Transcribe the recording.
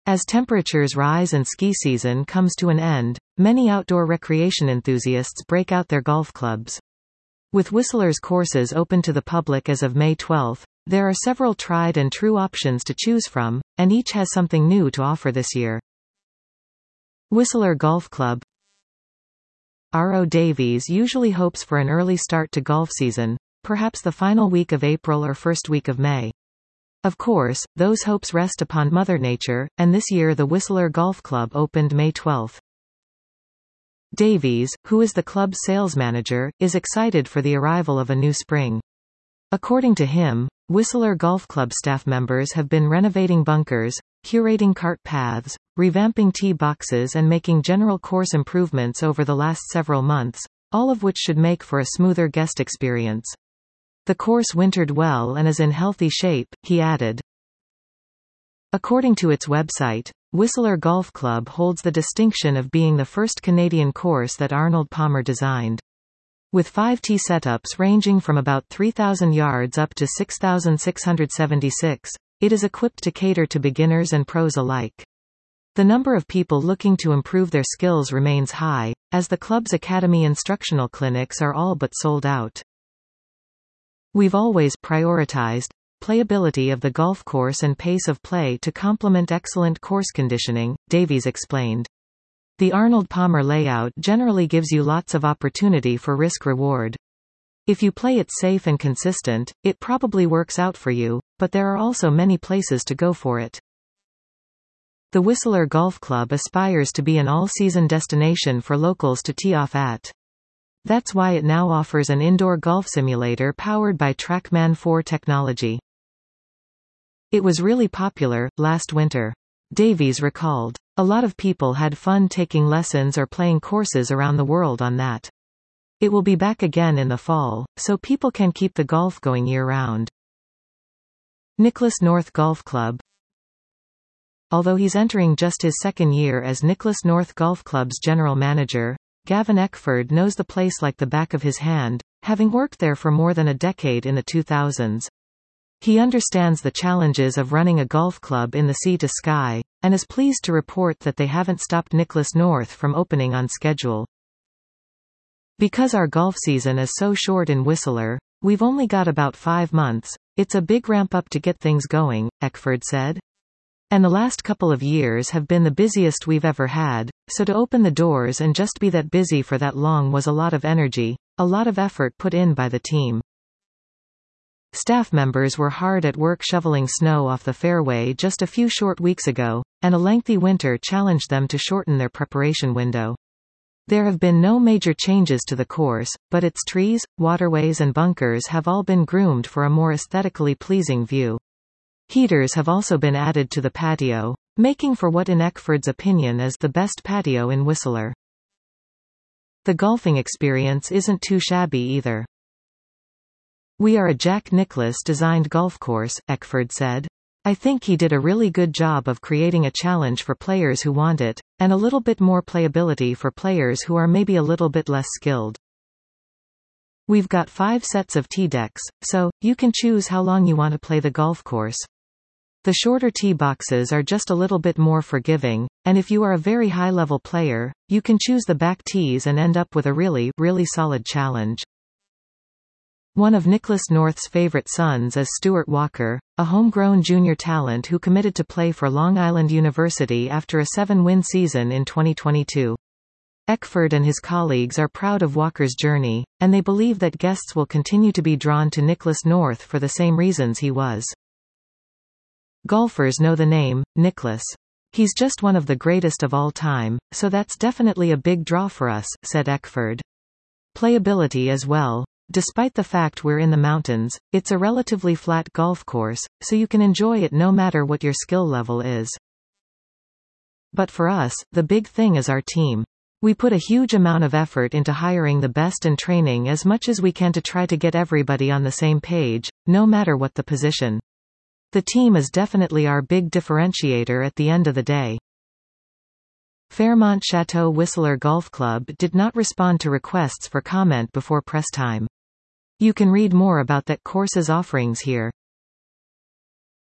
As temperatures rise and ski season comes to an end, many outdoor recreation enthusiasts break out their golf clubs. With Whistler's courses open to the public as of May 12, there are several tried and true options to choose from, and each has something new to offer this year. Whistler Golf Club. R.O. Davies usually hopes for an early start to golf season, perhaps the final week of April or first week of May. Of course, those hopes rest upon Mother Nature, and this year the Whistler Golf Club opened May 12. Davies, who is the club's sales manager, is excited for the arrival of a new spring. According to him, Whistler Golf Club staff members have been renovating bunkers, curating cart paths, revamping tee boxes and making general course improvements over the last several months, all of which should make for a smoother guest experience. The course wintered well and is in healthy shape, he added. According to its website, Whistler Golf Club holds the distinction of being the first Canadian course that Arnold Palmer designed. With 5 tee setups ranging from about 3,000 yards up to 6,676, it is equipped to cater to beginners and pros alike. The number of people looking to improve their skills remains high, as the club's academy instructional clinics are all but sold out. We've always prioritized playability of the golf course and pace of play to complement excellent course conditioning, Davies explained. The Arnold Palmer layout generally gives you lots of opportunity for risk-reward. If you play it safe and consistent, it probably works out for you, but there are also many places to go for it. The Whistler Golf Club aspires to be an all-season destination for locals to tee off at. That's why it now offers an indoor golf simulator powered by TrackMan 4 technology. It was really popular last winter. Davies recalled. A lot of people had fun taking lessons or playing courses around the world on that. It will be back again in the fall, so people can keep the golf going year-round. Nicholas North Golf Club. Although he's entering just his second year as Nicholas North Golf Club's general manager, Gavin Eckford knows the place like the back of his hand, having worked there for more than a decade in the 2000s. He understands the challenges of running a golf club in the sea to sky, and is pleased to report that they haven't stopped Nicholas North from opening on schedule. Because our golf season is so short in Whistler, we've only got about 5 months. It's a big ramp up to get things going, Eckford said. And the last couple of years have been the busiest we've ever had, so to open the doors and just be that busy for that long was a lot of energy, a lot of effort put in by the team. Staff members were hard at work shoveling snow off the fairway just a few short weeks ago, and a lengthy winter challenged them to shorten their preparation window. There have been no major changes to the course, but its trees, waterways and bunkers have all been groomed for a more aesthetically pleasing view. Heaters have also been added to the patio, making for what in Eckford's opinion is the best patio in Whistler. The golfing experience isn't too shabby either. We are a Jack Nicklaus-designed golf course, Eckford said. I think he did a really good job of creating a challenge for players who want it, and a little bit more playability for players who are maybe a little bit less skilled. We've got 5 sets of tee decks, so you can choose how long you want to play the golf course. The shorter tee boxes are just a little bit more forgiving, and if you are a very high-level player, you can choose the back tees and end up with a really solid challenge. One of Nicholas North's favorite sons is Stuart Walker, a homegrown junior talent who committed to play for Long Island University after a 7-win season in 2022. Eckford and his colleagues are proud of Walker's journey, and they believe that guests will continue to be drawn to Nicholas North for the same reasons he was. Golfers know the name, Nicklaus. He's just one of the greatest of all time, so that's definitely a big draw for us, said Eckford. Playability as well. Despite the fact we're in the mountains, it's a relatively flat golf course, so you can enjoy it no matter what your skill level is. But for us, the big thing is our team. We put a huge amount of effort into hiring the best and training as much as we can to try to get everybody on the same page, no matter what the position. The team is definitely our big differentiator at the end of the day. Fairmont Chateau Whistler Golf Club did not respond to requests for comment before press time. You can read more about that course's offerings here.